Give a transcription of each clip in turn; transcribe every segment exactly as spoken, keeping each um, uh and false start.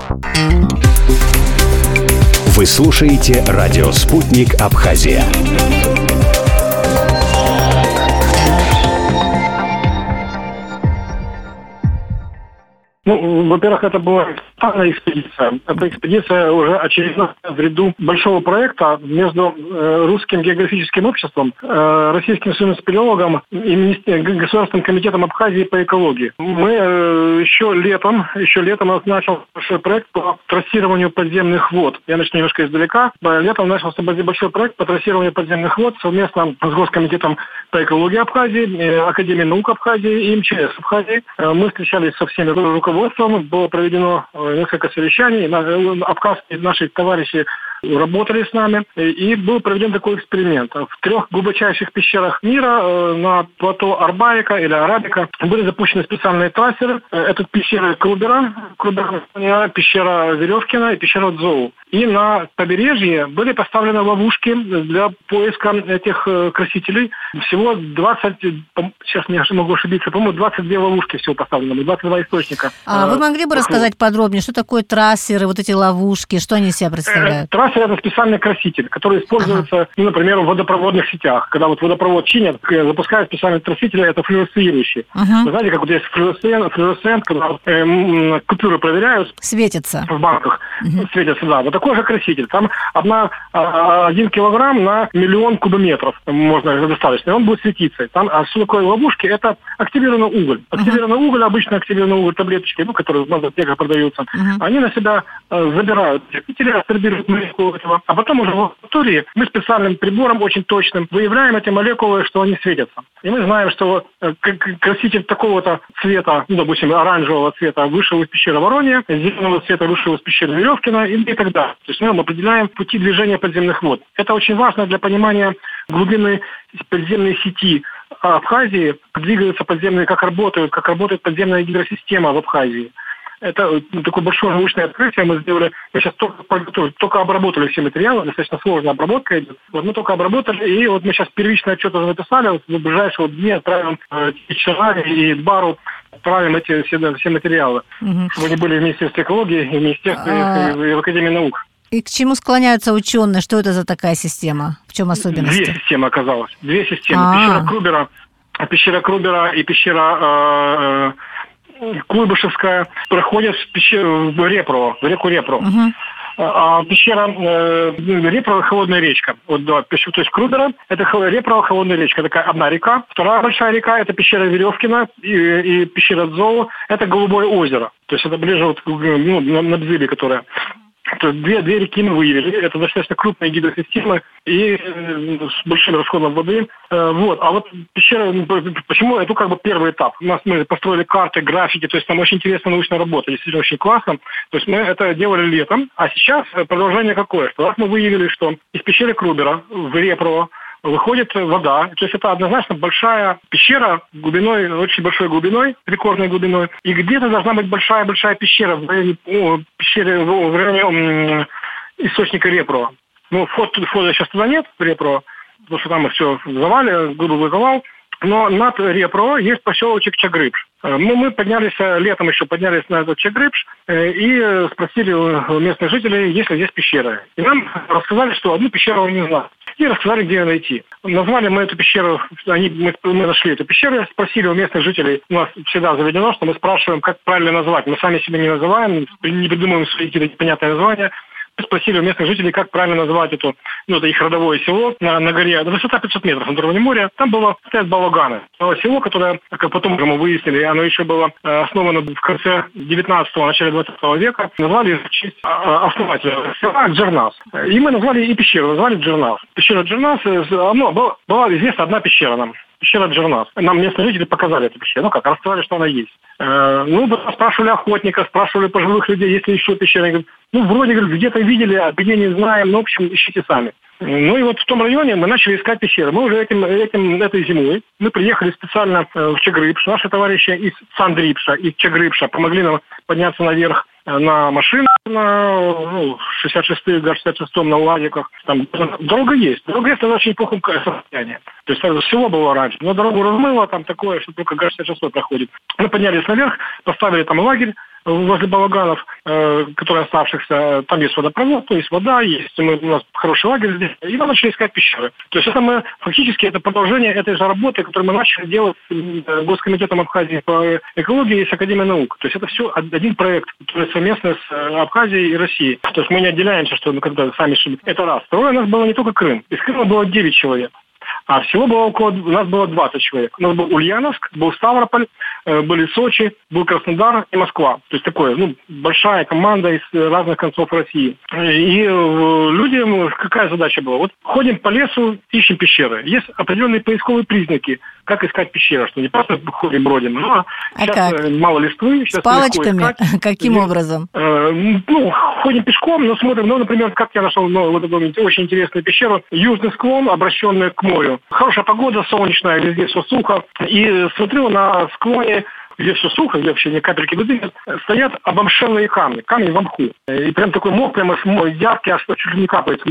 Вы слушаете радио «Спутник Абхазия». Ну, во-первых, это была старая экспедиция. Эта экспедиция уже очередная в ряду большого проекта между Русским географическим обществом, Российским союзом спелеологом и Государственным комитетом Абхазии по экологии. Мы еще летом, еще летом начал большой проект по трассированию подземных вод. Я начну немножко издалека. Летом начался большой проект по трассированию подземных вод совместно с Госкомитетом по экологии Абхазии, Академией наук Абхазии и эм че эс Абхазии. Мы встречались со всеми руководством. Было проведено несколько совещаний. Абхазские наши товарищи работали с нами. И был проведен такой эксперимент. В трех глубочайших пещерах мира на плато Арбаика или Арабика были запущены специальные трассеры. Это пещера Крубера, Крубера, пещера Веревкина и пещера Дзоу. И на побережье были поставлены ловушки для поиска этих красителей. Всего двадцать, сейчас я могу ошибиться, по-моему, двадцать две ловушки всего поставлено, двадцать два источника. А вы могли бы рассказать подробнее, что такое трассеры, вот эти ловушки, что они из себя представляют? Трассер – это специальный краситель, который используется, ага. ну, например, в водопроводных сетях. Когда вот водопровод чинят, запускают специальные красители, это флуоресцирующие. Ага. Вы знаете, как вот есть флуоресцент, флуоресцент когда э, купюры проверяют. Светятся. В банках. Ага. Светятся, да. Вот такой же краситель. Там одна, один килограмм на миллион кубометров можно достаточно. И он будет светиться. Там, а что такое ловушки? Это активированный уголь. Активированный ага. уголь, обычно активированный уголь, таблеточки, ну, которые в аптеках продаются, ага. они на себя э, забирают красители, абсорбируют молекулы этого. А потом уже в лаборатории мы специальным прибором, очень точным, выявляем эти молекулы, что они светятся. И мы знаем, что э, краситель такого-то цвета, ну, допустим, оранжевого цвета вышел из пещеры Воронья, зеленого цвета вышел из пещеры Веревкина и, и так далее. То есть мы определяем пути движения подземных вод. Это очень важно для понимания глубины подземной сети Абхазии, как двигаются подземные, как работают, как работает подземная гидросистема в Абхазии. Это такое большое научное открытие мы сделали. Мы сейчас только, только обработали все материалы, достаточно сложная обработка идет. Вот мы только обработали, и вот мы сейчас первичный отчет уже написали, вот в ближайшие дни отправим э, и Бару, отправим эти все, все материалы, угу. чтобы они были в Министерстве экологии, и в Министерстве а... и в Академии наук. И к чему склоняются ученые? Что это за такая система? В чем особенности? Две системы оказалось. Две системы. А-а-а. Пещера Крубера, пещера Крубера и пещера э, Куйбышевская проходят в пещеру в Репро, в реку Репро. Угу. А пещера э, Репро холодная речка. Вот, да, то есть Крубера это Репро холодная речка, такая одна река. Вторая большая река это пещера Веревкина и, и пещера Дзоу, это Голубое озеро. То есть это ближе вот, ну, на, на Бзиле, которая. Две, две реки мы выявили. Это достаточно крупные гидросистемы и э, с большим расходом воды. Э, вот. А вот пещера, почему это как бы первый этап? У нас мы построили карты, графики, то есть там очень интересная научная работа, действительно очень классно. То есть мы это делали летом, а сейчас продолжение какое? Что раз мы выявили, что из пещеры Крубера в Репро выходит вода. То есть это однозначно большая пещера глубиной, очень большой глубиной, рекордной глубиной. И где-то должна быть большая-большая пещера в районе, ну, пещере, в районе источника Репро. Ну, вход, входа сейчас туда нет, в Репро, потому что там все завали, глубокий завал. Но над Репро есть поселочек Чагрыбш. Мы, мы поднялись, летом еще поднялись на этот Чагрыбш и спросили у местных жителей, есть ли здесь пещера. И нам рассказали, что одну пещеру они не знают. И рассказали, где ее найти. Назвали мы эту пещеру, они, мы, мы нашли эту пещеру, спросили у местных жителей, у нас всегда заведено, что мы спрашиваем, как правильно назвать. Мы сами себя не называем, не придумываем свои какие-то непонятные названия. Спросили у местных жителей, как правильно назвать эту, ну, это их родовое село на, на горе, высота пятьсот метров над уровнем моря. Там было, стоят балаганы. Было село, которое, как потом мы выяснили, оно еще было основано в конце девятнадцатого, начале двадцатого века. Назвали в честь основателя села Джернас. И мы назвали и пещеру, назвали Джернас. Пещера Джернас, ну, была, была известна одна пещера нам. Пещера Джернас. Нам местные жители показали эту пещеру. Ну как, рассказали, что она есть. Э, ну, спрашивали охотников, спрашивали пожилых людей, есть ли еще пещера. Они говорят, ну, вроде, говорят, где-то видели, а где не знаем. Ну, в общем, ищите сами. Ну, и вот в том районе мы начали искать пещеры. Мы уже этим, этим, этой зимой, мы приехали специально в Чагрыбш. Наши товарищи из Сандрипша, из Чагрыбша помогли нам подняться наверх на машинах, на ну, шестьдесят шестых, шестьдесят шестом, на УАЗиках. Там дорога есть. Дорога есть, она очень плохом состоянии. То есть село было раньше. Но дорогу размыло, там такое, что только ГАЗ шестьдесят шесть проходит. Мы поднялись наверх, поставили там лагерь, возле балаганов, э, которые оставшихся, там есть водопровод, то есть вода, есть мы, у нас хороший лагерь здесь, и мы начали искать пещеры. То есть это мы, фактически, это продолжение этой же работы, которую мы начали делать с Госкомитетом Абхазии по экологии и с Академией наук. То есть это все один проект, который совместно с Абхазией и Россией. То есть мы не отделяемся, что мы когда сами шли. Это раз. Второе, у нас было не только Крым. Из Крыма было девять человек. А всего было около, у нас было двадцать человек. У нас был Ульяновск, был Ставрополь, были Сочи, был Краснодар и Москва. То есть такое, ну, большая команда из разных концов России. И людям какая задача была? Вот ходим по лесу, ищем пещеры. Есть определенные поисковые признаки, как искать пещеры, что не просто ходим, бродим. Ну, а сейчас как? Мало листвы. Сейчас с палочками? Каким и, образом? Э, ну, ходим пешком, но смотрим, ну, например, как я нашел ну, вот эту очень интересную пещеру. Южный склон, обращенный к морю. Хорошая погода, солнечная, везде все сухо. И смотрю на склоне, где все сухо, где вообще ни капельки воды нет, стоят обомшелые камни, камни в мху. И прям такой мох, прямо яркий, аж чуть ли не капает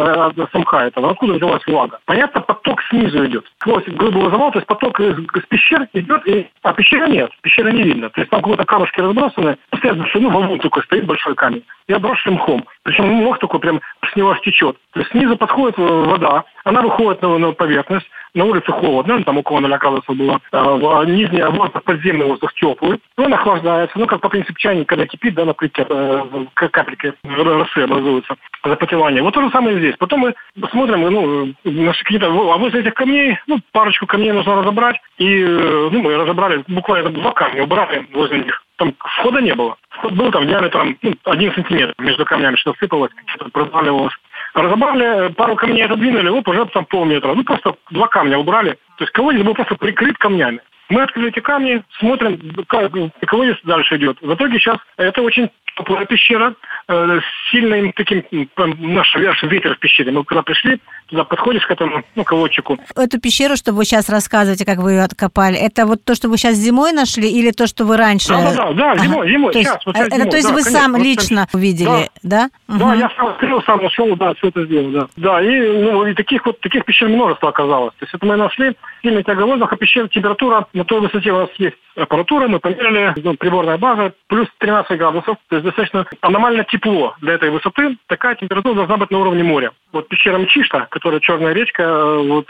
с мха этого. Откуда взялась влага? Понятно, поток снизу идет. Сквозь глыбовый завал, то есть поток из, из пещер идет, и... а пещеры нет, пещеры не видно. То есть там какие-то камушки разбросаны, стоят, ну, валун только стоит большой камень, и обросший мхом. Причем мох такой прям с него стечет. То есть снизу подходит вода, она выходит на, на поверхность, на улице холодно, там около нуля градусов было, а нижняя воздух, подземный воздух теплый, и он охлаждается, ну, как по принципу чайник, когда кипит, да, на плите, капельки росы образуются, запотевание. Вот то же самое здесь. Потом мы смотрим, ну, наши какие-то, а возле этих камней, ну, парочку камней нужно разобрать, и, ну, мы разобрали, буквально два камня, убрали возле них. Там входа не было. Вход был там диаметром ну, один сантиметр между камнями, что сыпалось, что-то проваливалось. Разобрали, пару камней отодвинули, оп, уже там полметра. Ну, просто два камня убрали. То есть колодец был просто прикрыт камнями. Мы открыли эти камни, смотрим, как колодец дальше идет. В итоге сейчас это очень теплая пещера, э, с сильным таким, наш, наш ветер в пещере. Мы когда пришли, туда подходишь к этому ну, колодчику. Эту пещеру, что вы сейчас рассказываете, как вы ее откопали, это вот то, что вы сейчас зимой нашли, или то, что вы раньше... Да, да, да, да ага. зимой, зимой, то сейчас. Есть, Вот сейчас это зимой, то есть да, вы конечно, сам вот, лично увидели, да? Да, угу. да я сам открыл, сам нашел, да, все это сделал, да. Да, и, ну, и таких вот, таких пещер множество оказалось. То есть это мы нашли сильный тяга воздуха, пещера, температура, на той высоте у нас есть аппаратура, мы померили, ну, приборная база, плюс тринадцать градусов, то есть достаточно аномально тепло для этой высоты, такая температура должна быть на уровне моря. Вот пещера Мчишта, которая черная речка, вот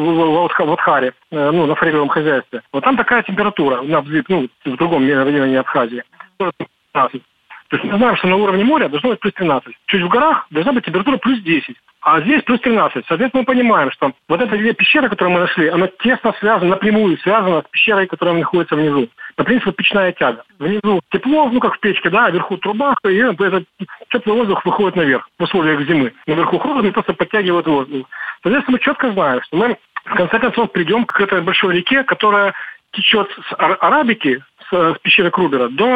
в Абхазии, ну, на фрейровом хозяйстве, вот там такая температура, ну, в другом районе Абхазии. То есть мы знаем, что на уровне моря должно быть плюс тринадцать. Чуть в горах должна быть температура плюс десять. А здесь плюс тринадцать. Соответственно, мы понимаем, что вот эта две пещеры, которые мы нашли, она тесно связана, напрямую связана с пещерой, которая находится внизу. По принципу печная тяга. Внизу тепло, ну как в печке, да, а вверху труба, и этот теплый воздух выходит наверх в условиях зимы. Наверху холодно, и просто подтягивает воздух. Соответственно, мы четко знаем, что мы в конце концов придем к этой большой реке, которая течет с Арабики, с пещеры Крубера до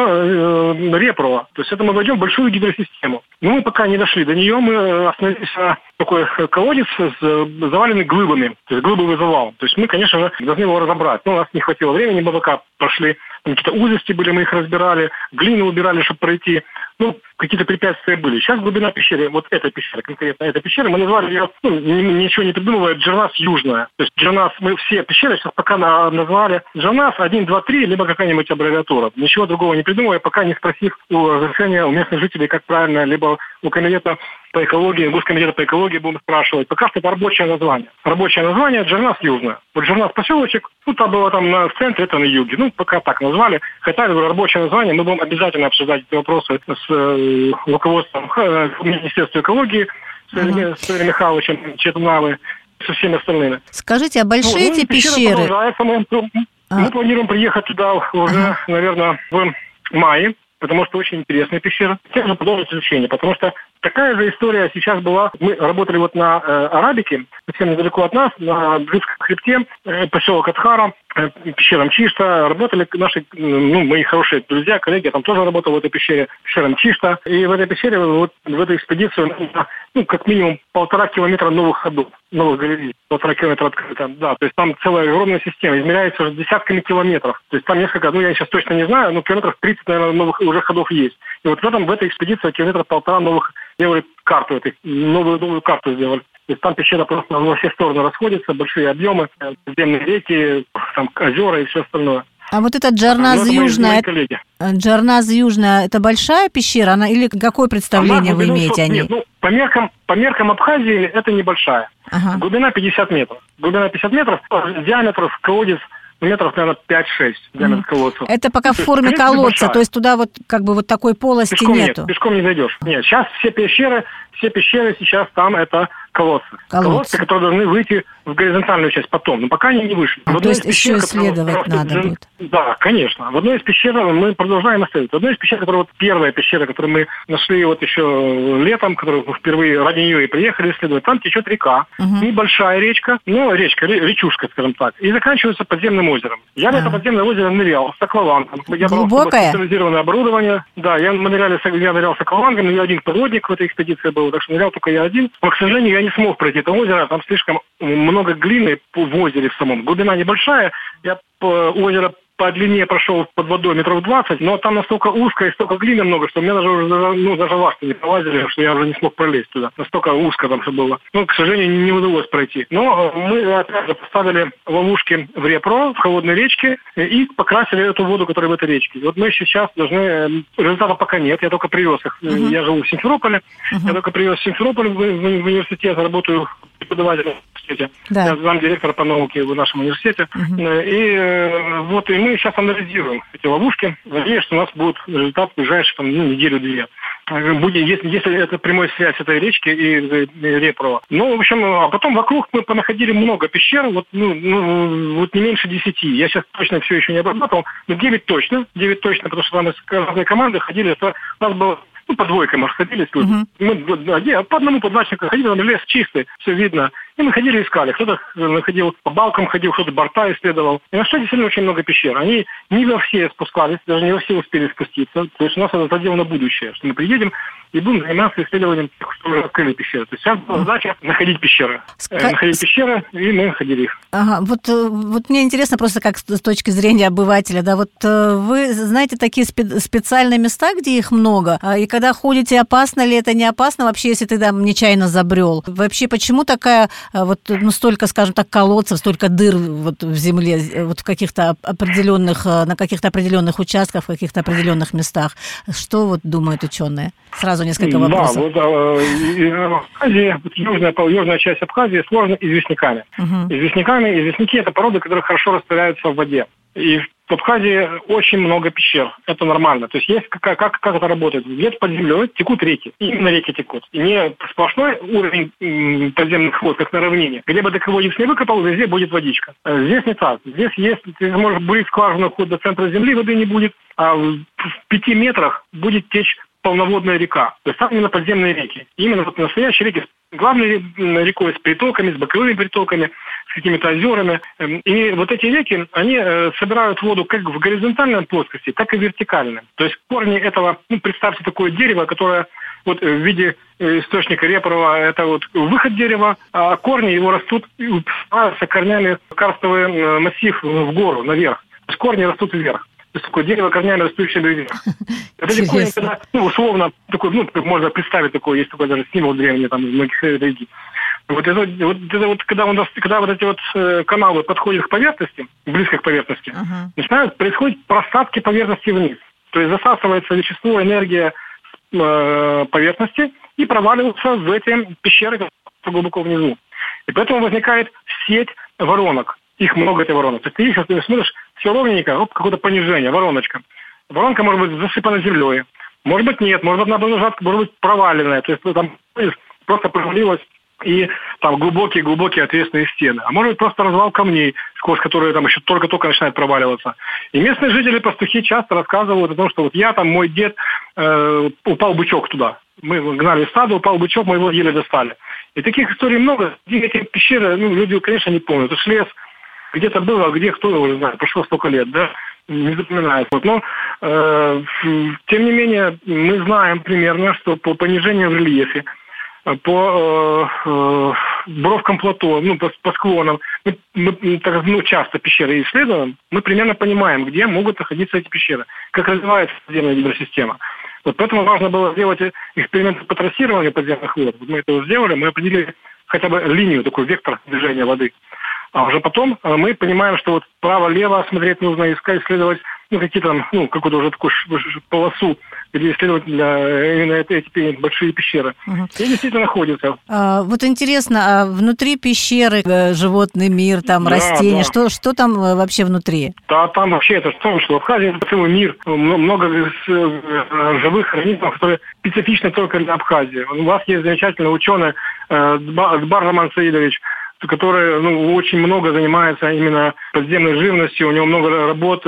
э, Репрова. То есть это мы войдем в большую гидросистему. Но мы пока не дошли до нее, мы остановились на такой колодец, с, заваленный глыбами, то есть глыбовый завал. То есть мы, конечно же, должны его разобрать. Но у нас не хватило времени, мы пока прошли, там какие-то узости были, мы их разбирали, глину убирали, чтобы пройти. Ну, какие-то препятствия были. Сейчас глубина пещеры, вот эта пещера, конкретно эта пещера, мы назвали ее, ну, ничего не придумывая, Джернас Южная. То есть Джернас, мы все пещеры сейчас пока назвали Джернас один, два, три, либо какая-нибудь аббревиатура. Ничего другого не придумывая, пока не спросив у разрешения у местных жителей, как правильно, либо у комитета по экологии, Госкомитета по экологии будем спрашивать. Пока что это рабочее название. Рабочее название Джернас Южная. Вот Джернас поселочек, ну, там было там на, в центре, это на юге. Ну, пока так назвали. Хотя, рабочее название, мы будем обязательно обсуждать эти вопросы с э, руководством э, Министерства экологии, с uh-huh. Игорем Михайловичем Четунавой, со всеми остальными. Скажите, а большие ну, эти пещеры? Мы, а. мы планируем приехать туда уже, uh-huh. наверное, в мае, потому что очень интересная пещера. Тем же продолжить изучение, потому что такая же история сейчас была. Мы работали вот на э, Арабике, совсем недалеко от нас, на Дрыцком хребте, э, поселок Атхара, э, пещера Мчишта. Работали наши, ну, мои хорошие друзья, коллеги, я там тоже работал в этой пещере, пещера Мчишта. И в этой пещере, вот в эту экспедицию, ну, как минимум полтора километра новых ходов, новых галерей, полтора километра открыто. Да, то есть там целая огромная система, измеряется уже десятками километров. То есть там несколько, ну, я сейчас точно не знаю, но километров тридцать, наверное, новых уже ходов есть. И вот в этом, в этой экспедиции километра полтора новых сделали карту, этой, новую, новую карту сделали. То есть там пещера просто во все стороны расходится, большие объемы, подземные реки, там озера и все остальное. А вот эта Джарназ Южная, Джарназ Южная, это большая пещера, она или какое представление вы имеете о ней? Нет, ну, по меркам, по меркам Абхазии это небольшая. Ага. Глубина пятьдесят метров. Глубина пятьдесят метров, диаметр колодец метров, наверное, пять-шесть диаметр колодца. Это пока в форме есть, колодца, большая. То есть туда вот как бы вот такой полости пешком нету? Нет, пешком не зайдешь. Нет, сейчас все пещеры, все пещеры сейчас там это колодцы. Колодцы, колодцы которые должны выйти в горизонтальную часть потом, но пока они не вышли. А, то есть пещер, еще исследовать которая, надо которая, будет? Да, конечно. В одной из пещер мы продолжаем исследовать. В одной из пещер, которая вот первая пещера, которую мы нашли вот еще летом, которую мы впервые ради нее и приехали исследовать, там течет река, угу. небольшая речка, ну, речка, речушка, скажем так, и заканчивается подземным озером. Я а. в это подземное озеро нырял с аквалангом. Я Глубокое? Специализированное оборудование. Да, я ныряли, я нырял с аквалангом, я один подводник в этой экспедиции был, так что нырял только я один. Но, к сожалению, я не смог пройти это озеро, там слишком много глины в озере в самом. Глубина небольшая, я по озеро по длине прошел под водой метров двадцать, но там настолько узко и столько глины много, что мне даже уже ну, даже ласты не пролазили, что я уже не смог пролезть туда. Настолько узко там все было. Ну, к сожалению, не удалось пройти. Но мы, опять же, поставили ловушки в Репро, в холодной речке, и покрасили эту воду, которая в этой речке. Вот мы сейчас должны... Результата пока нет, я только привез их. Uh-huh. Я живу в Симферополе, uh-huh. я только привез в Симферополь в, в, в университет, работаю преподавателем в университете. Да. Я замдиректора по науке в нашем университете. Uh-huh. И вот и мы сейчас анализируем эти ловушки. Надеюсь, что у нас будет результат в ближайшие там, ну, неделю-две. Будет, если, если это прямая связь этой речки и, и Репро. Ну, в общем, а потом вокруг мы понаходили много пещер, вот, ну, ну, вот не меньше десяти. Я сейчас точно все еще не обрабатывал, но девять точно, девять точно, потому что там из разной команды ходили, это, у нас было ну, по двойкам, мы ходили, uh-huh. мы по одному, по два человека ходили, там лес чистый, все видно. И мы ходили, искали. Кто-то находил, по балкам ходил, кто-то борта исследовал. И на что действительно очень много пещер. Они не во все спускались, даже не во все успели спуститься. То есть у нас это задел на будущее, что мы приедем и будем заниматься исследованием тех, что уже открыли пещеры. То есть сейчас была задача находить пещеры. Ска... Находить пещеры, и мы находили их. Ага, вот, вот мне интересно просто как с точки зрения обывателя, да, вот вы знаете такие спе- специальные места, где их много, и когда ходите, опасно ли это, не опасно вообще, если ты там нечаянно забрел? Вообще, почему такая вот, ну, столько, скажем так, колодцев, столько дыр вот в земле, вот в каких-то определенных, на каких-то определенных участках, в каких-то определенных местах? Что вот думают ученые? Сразу несколько вопросов. Да, вот Абхазия, южная, южная часть Абхазии сложена известняками. Угу. Известняками, известняки – это породы, которые хорошо растворяются в воде. И в Абхазии очень много пещер. Это нормально. То есть есть как, как, как это работает? Где-то под землей текут реки. Именно реки текут. И не сплошной уровень подземных вод, как на равнине. Где бы ты колодец не выкопал, везде будет водичка. Здесь не так. Здесь есть, ты можешь бурить скважину, вход до центра земли, воды не будет. А в пяти метрах будет течь полноводная река. То есть там именно подземные реки. И именно вот настоящие реки с главной рекой, с притоками, с боковыми притоками, с какими-то озерами. И вот эти реки, они собирают воду как в горизонтальной плоскости, так и вертикально. То есть корни этого, ну, представьте такое дерево, которое вот в виде источника Репрова, это вот выход дерева, а корни его растут и упираются корнями в карстовый массив в гору, наверх. То есть корни растут вверх. То есть такое дерево корнями растущее вверх. Это корни, когда, ну, условно, такой, ну, можно представить такое, есть такой даже символ древний там из многих религий. Вот это вот, это вот когда, у нас, когда вот эти вот э, каналы подходят к поверхности, близко к поверхности, uh-huh. начинают происходить просадки поверхности вниз. То есть засасывается вещество, энергия э, поверхности и проваливается в эти пещеры глубоко внизу. И поэтому возникает сеть воронок. Их много, эти воронок. То есть ты их, ты смотришь, все ровненько, оп, какое-то понижение, вороночка. Воронка может быть засыпана землей. Может быть нет, может быть она лежат, может быть проваленная. То есть там просто провалилась и там глубокие-глубокие отвесные стены. А может быть просто развал камней, сквозь которые там еще только-только начинает проваливаться. И местные жители, пастухи часто рассказывают о том, что вот я там, мой дед, э, упал бычок туда. Мы гнали стадо, упал бычок, мы его еле достали. И таких историй много. Эти пещеры, ну, люди, конечно, не помнят. Это ж лес где-то было, а где кто его уже знает. Прошло столько лет, да? Не запоминается. Вот. Но, э, тем не менее, мы знаем примерно, что по понижению в рельефе, по э, бровкам плато, ну, по, по склонам, мы, мы так, ну, часто пещеры исследуем, мы примерно понимаем, где могут находиться эти пещеры, как развивается подземная гидросистема. Вот поэтому важно было сделать эксперименты по трассированию подземных вод. Вот мы это сделали, мы определили хотя бы линию, такой вектор движения воды. А уже потом мы понимаем, что вот право-лево смотреть нужно, искать, исследовать ну, какие-то, ну, какую-то уже такую полосу, где исследовать для, именно эти, эти большие пещеры. Угу. И действительно находятся. А, вот интересно, а внутри пещеры животный мир, там, да, растения, да. Что, что там вообще внутри? Да, там вообще это что, что в Абхазии целый мир, много живых организмов, которые специфичны только для Абхазии. У вас есть замечательный ученый Сбар Роман Саидович, который ну, очень много занимается именно подземной живностью, у него много работ,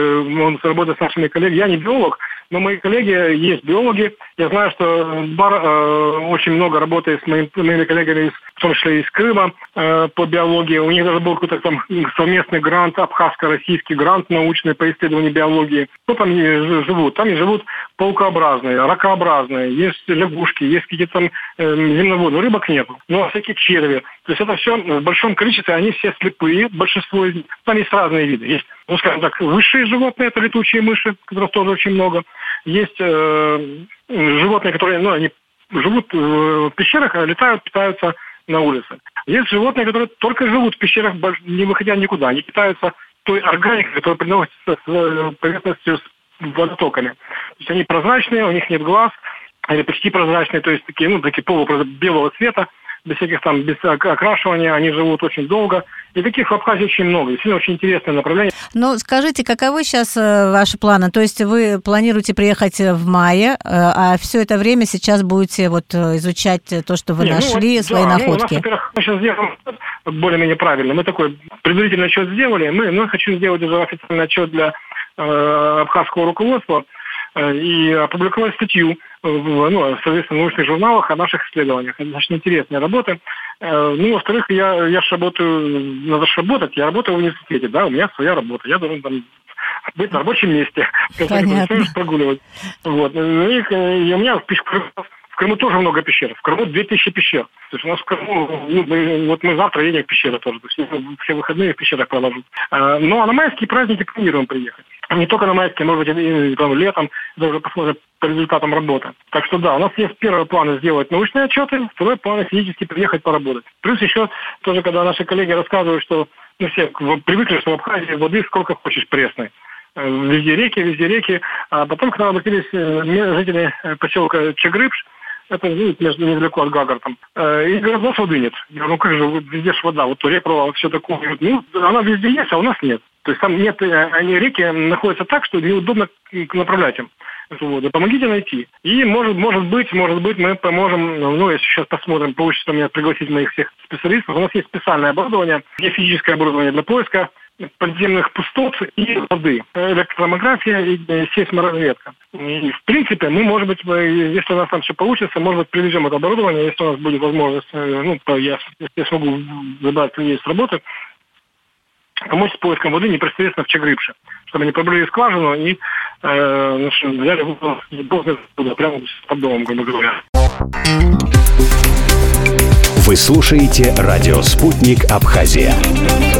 он работает с нашими коллегами. Я не биолог, но мои коллеги есть биологи. Я знаю, что Бар э, очень много работает с моими, моими коллегами, в том числе из Крыма, э, по биологии. У них даже был какой-то там совместный грант, абхазско-российский грант научный по исследованию биологии. Кто там живут? Там и живут паукообразные, ракообразные, есть лягушки, есть какие-то там э, земноводные. Рыбок нет, но всякие черви. То есть это все в большом количестве, они все слепые, большинство из них. Там есть разные виды. Есть, ну, скажем так, высшие животные, это летучие мыши, которых тоже очень много. Есть э, животные, которые, ну, они живут в пещерах, а летают, питаются на улице. Есть животные, которые только живут в пещерах, не выходя никуда. Они питаются той органикой, которая приносится с поверхностью, с водотоками. То есть они прозрачные, у них нет глаз, они почти прозрачные, то есть такие, ну, такие полубелого цвета, без всяких там, без окрашивания, они живут очень долго. И таких в Абхазии очень много. Действительно, очень интересное направление. Ну, скажите, каковы сейчас ваши планы? То есть вы планируете приехать в мае, а все это время сейчас будете вот изучать то, что вы Не, нашли, ну, свои да, находки? Ну, у нас, во-первых, мы сейчас сделаем более-менее правильно. Мы такой предварительный отчет сделали. Мы, мы хочу сделать уже официальный отчет для э, абхазского руководства и опубликовать статью в, ну, соответственно, в научных журналах о наших исследованиях. Это достаточно интересные работы. Ну, во-вторых, я, я же работаю, надо же работать, я работаю в университете, да, у меня своя работа, я должен там быть на рабочем месте, прогуливать. Вот. И, и у меня в В Крыму тоже много пещер. В Крыму две тысячи пещер. То есть у нас в Крыму, ну, мы, вот мы завтра едем в пещеры тоже. То есть все выходные в пещерах провожу. А, ну, а на майские праздники планируем приехать. Не только на майские, может быть, и, и, там, летом, даже посмотрим по результатам работы. Так что да, у нас есть первый план сделать научные отчеты, второй план физически приехать поработать. Плюс еще тоже, когда наши коллеги рассказывают, что ну, все привыкли, что в Абхазии воды сколько хочешь пресной. Везде реки, везде реки. А потом к нам обратились жители поселка Чагрыбш, это ну, между недалеко от Гагар там. И говорят, у нас воды нет. Я говорю, ну как же, везде же вода, вот Репро, все такое. Ну, она везде есть, а у нас нет. То есть там нет, они реки находятся так, что неудобно направлять им эту воду. Помогите найти. И может, может быть, может быть, мы поможем, ну, если сейчас посмотрим, получится у меня пригласить моих всех специалистов. У нас есть специальное оборудование, геофизическое оборудование для поиска подземных пустот и воды, электромаграфия и сейсморазведка. И, в принципе, мы, может быть, если у нас там все получится, может быть, привезем это оборудование, если у нас будет возможность, ну, я, я смогу забрать людей с работы, помочь с поиском воды непосредственно в Чагрыбше, чтобы они пробрали скважину и э, взяли воду прямо под домом, грубо говоря. Вы слушаете радио «Спутник Абхазия».